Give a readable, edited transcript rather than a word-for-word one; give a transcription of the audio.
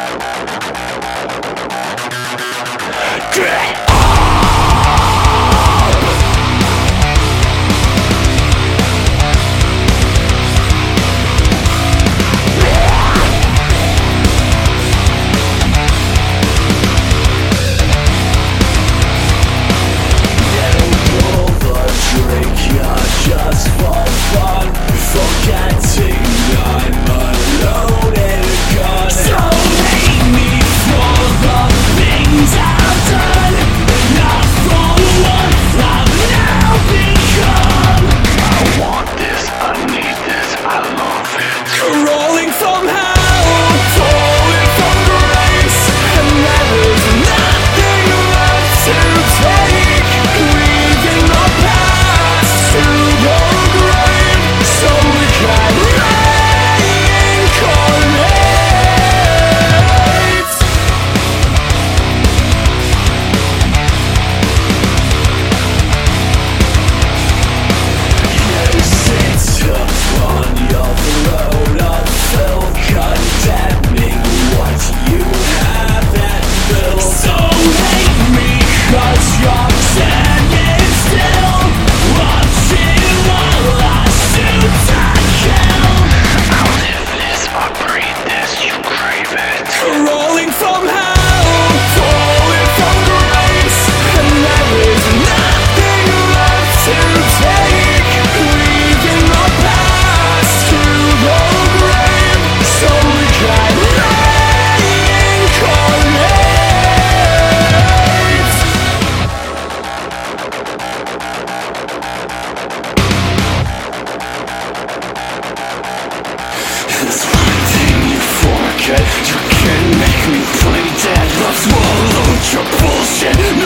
Just for fun, forgetting I'm alone and gone. So hate me for the things I've done, not for what I've now become. I want this, I need this, I love it. Rolling from hell, falling from grace, and there is nothing left to take. Leaving the past to the grave, so we can reincarnate. You sit upon your throne of filth, condemning what you have and built. So hate me 'cause you're standing still, watching while I shoot and kill. I live this, I breathe this, you crave it. Rolling from hell, falling from grace, and there is nothing left to take. Leaving the past to the grave, so we can reincarnate. There's one thing you forget, you can make me play dead. I've swallowed your bullshit.